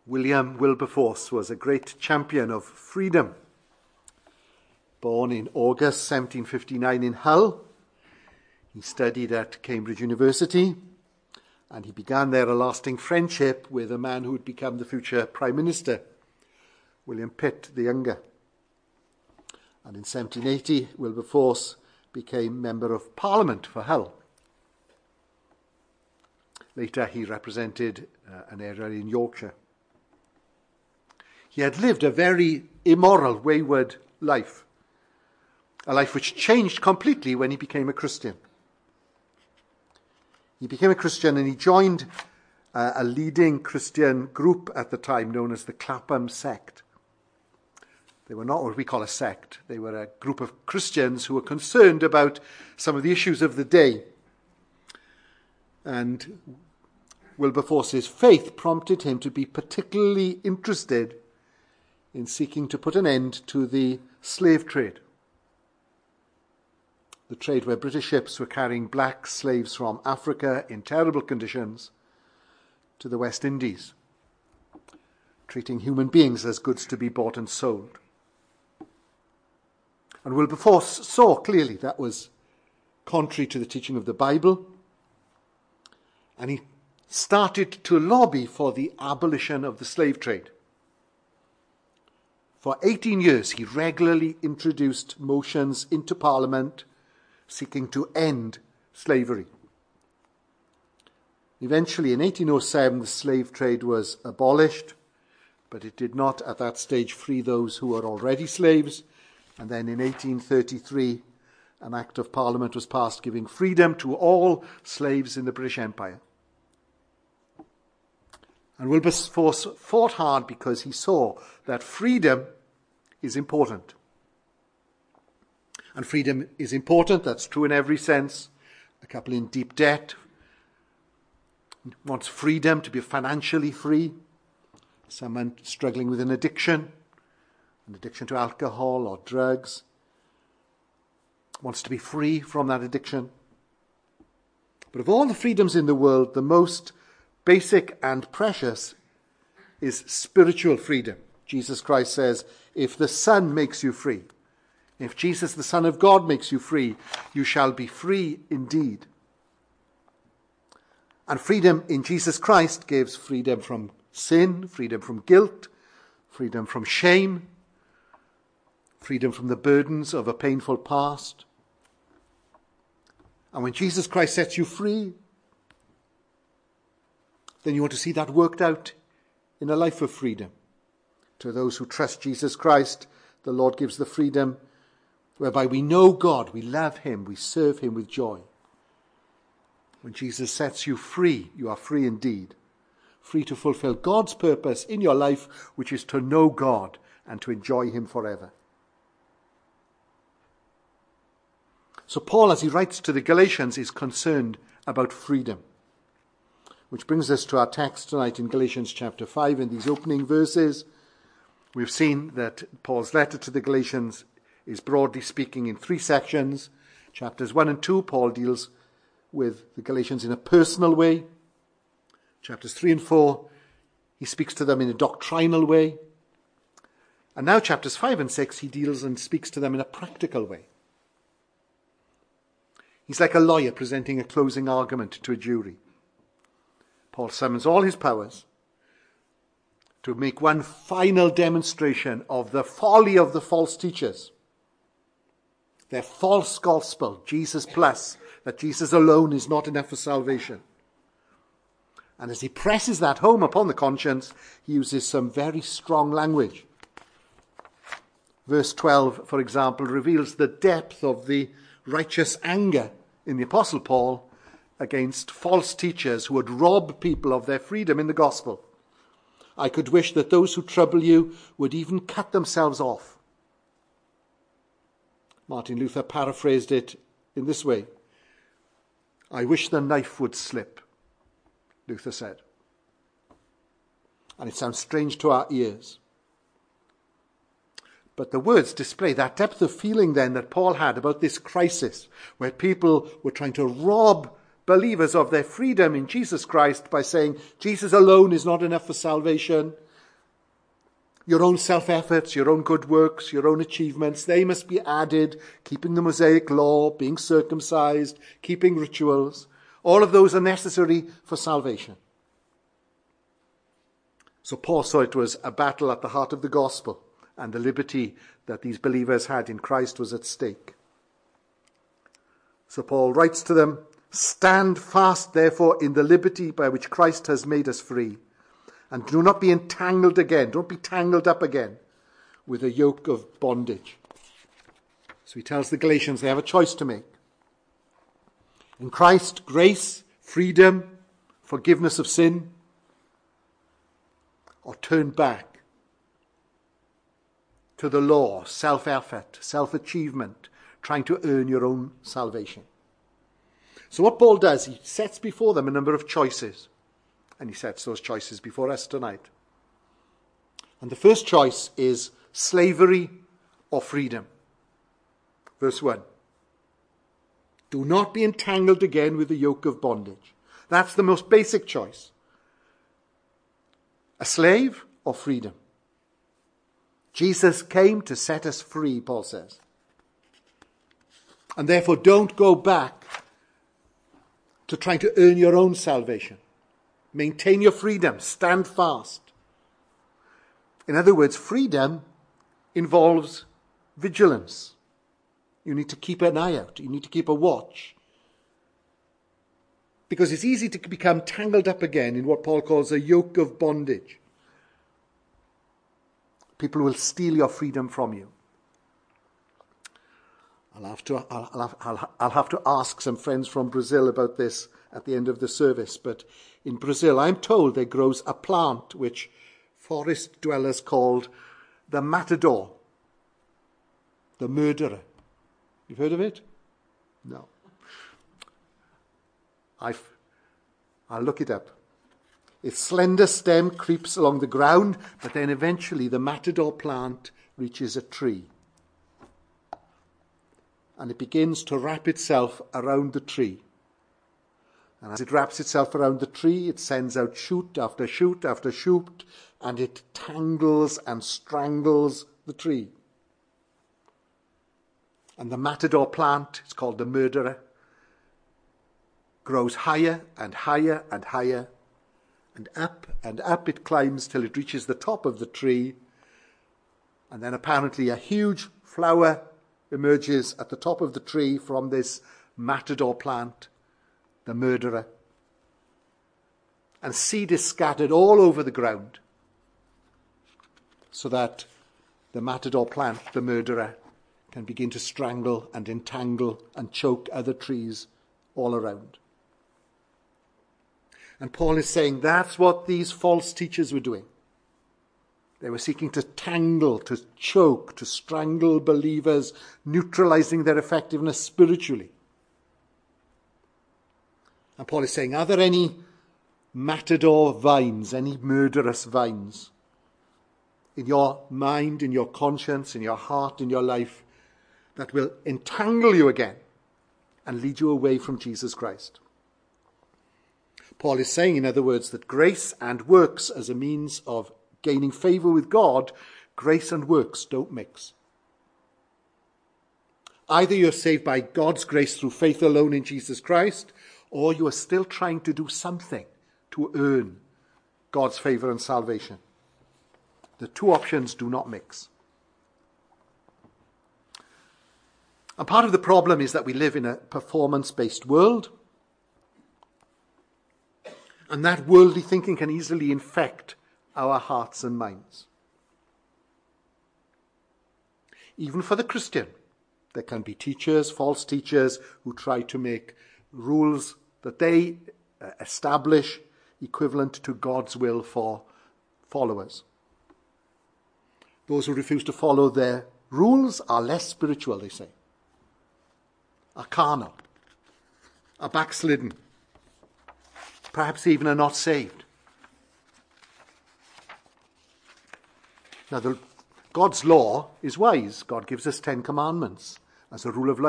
William Wilberforce was a great champion of freedom. Born in August 1759 in Hull, he studied at Cambridge University, and he began there a lasting friendship with a man who would become the future Prime Minister, William Pitt the Younger. And in 1780, Wilberforce became Member of Parliament for Hull. Later, he represented an area in Yorkshire. He had lived a very immoral, wayward life, a life which changed completely when he became a Christian. He became a Christian and he joined a leading Christian group at the time known as the Clapham Sect. They were not what we call a sect. They were a group of Christians who were concerned about some of the issues of the day. And Wilberforce's faith prompted him to be particularly interested in seeking to put an end to the slave trade. The trade where British ships were carrying black slaves from Africa in terrible conditions to the West Indies, treating human beings as goods to be bought and sold. And Wilberforce saw clearly that was contrary to the teaching of the Bible, and he started to lobby for the abolition of the slave trade. For 18 years, he regularly introduced motions into Parliament seeking to end slavery. Eventually, in 1807, the slave trade was abolished, but it did not at that stage free those who were already slaves. And then in 1833, an Act of Parliament was passed giving freedom to all slaves in the British Empire. And Wilberforce fought hard because he saw that freedom is important. And freedom is important, that's true in every sense. A couple in deep debt wants freedom to be financially free. Someone struggling with an addiction to alcohol or drugs, wants to be free from that addiction. But of all the freedoms in the world, the most basic and precious is spiritual freedom. Jesus Christ says, if the Son makes you free, if Jesus, the Son of God, makes you free, you shall be free indeed. And freedom in Jesus Christ gives freedom from sin, freedom from guilt, freedom from shame, freedom from the burdens of a painful past. And when Jesus Christ sets you free, then you want to see that worked out in a life of freedom. To those who trust Jesus Christ, the Lord gives the freedom whereby we know God, we love him, we serve him with joy. When Jesus sets you free, you are free indeed. Free to fulfill God's purpose in your life, which is to know God and to enjoy him forever. So Paul, as he writes to the Galatians, is concerned about freedom. Which brings us to our text tonight in Galatians chapter 5. In these opening verses, we've seen that Paul's letter to the Galatians is broadly speaking in three sections. Chapters 1 and 2, Paul deals with the Galatians in a personal way. Chapters 3 and 4, he speaks to them in a doctrinal way. And now chapters 5 and 6, he deals and speaks to them in a practical way. He's like a lawyer presenting a closing argument to a jury. Paul summons all his powers to make one final demonstration of the folly of the false teachers. Their false gospel, Jesus plus, that Jesus alone is not enough for salvation. And as he presses that home upon the conscience, he uses some very strong language. Verse 12, for example, reveals the depth of the righteous anger in the Apostle Paul against false teachers who would rob people of their freedom in the gospel. I could wish that those who trouble you would even cut themselves off. Martin Luther paraphrased it in this way. I wish the knife would slip, Luther said. And it sounds strange to our ears. But the words display that depth of feeling then that Paul had about this crisis, where people were trying to rob believers of their freedom in Jesus Christ by saying Jesus alone is not enough for salvation, Your own self-efforts, your own good works, your own achievements, they must be added, keeping the Mosaic law, being circumcised, keeping rituals. All of those are necessary for salvation. So Paul saw it was a battle at the heart of the gospel, and the liberty that these believers had in Christ was at stake. So Paul writes to them, "Stand fast, therefore, in the liberty by which Christ has made us free, and do not be entangled again, don't be tangled up again with a yoke of bondage." So he tells the Galatians they have a choice to make. In Christ, grace, freedom, forgiveness of sin, or turn back to the law, self-effort, self-achievement, trying to earn your own salvation. So what Paul does, he sets before them a number of choices. And he sets those choices before us tonight. And the first choice is slavery or freedom. Verse 1. Do not be entangled again with the yoke of bondage. That's the most basic choice. A slave or freedom. Jesus came to set us free, Paul says. And therefore don't go back to trying to earn your own salvation. Maintain your freedom. Stand fast. In other words, freedom involves vigilance. You need to keep an eye out. You need to keep a watch. Because it's easy to become tangled up again in what Paul calls a yoke of bondage. People will steal your freedom from you. I'll have to ask some friends from Brazil about this at the end of the service. But in Brazil, I'm told there grows a plant which forest dwellers called the matador, the murderer. You've heard of it? No. I'll look it up. Its slender stem creeps along the ground, but then eventually the matador plant reaches a tree. And it begins to wrap itself around the tree. And as it wraps itself around the tree, it sends out shoot after shoot after shoot, and it tangles and strangles the tree. And the matador plant, it's called the murderer, grows higher and higher and higher, and up it climbs till it reaches the top of the tree. And then apparently a huge flower emerges at the top of the tree from this matador plant, the murderer. And seed is scattered all over the ground so that the matador plant, the murderer, can begin to strangle and entangle and choke other trees all around. And Paul is saying that's what these false teachers were doing. They were seeking to tangle, to choke, to strangle believers, neutralizing their effectiveness spiritually. And Paul is saying, are there any matador vines, any murderous vines in your mind, in your conscience, in your heart, in your life that will entangle you again and lead you away from Jesus Christ? Paul is saying, in other words, that grace and works as a means of gaining favor with God, grace and works don't mix. Either you're saved by God's grace through faith alone in Jesus Christ, or you are still trying to do something to earn God's favor and salvation. The two options do not mix. And part of the problem is that we live in a performance-based world, and that worldly thinking can easily infect our hearts and minds. Even for the Christian, there can be teachers, false teachers, who try to make rules that they establish equivalent to God's will for followers. Those who refuse to follow their rules are less spiritual, they say, are carnal, are backslidden, perhaps even are not saved. Now, God's law is wise. God gives us 10 commandments as a rule of life.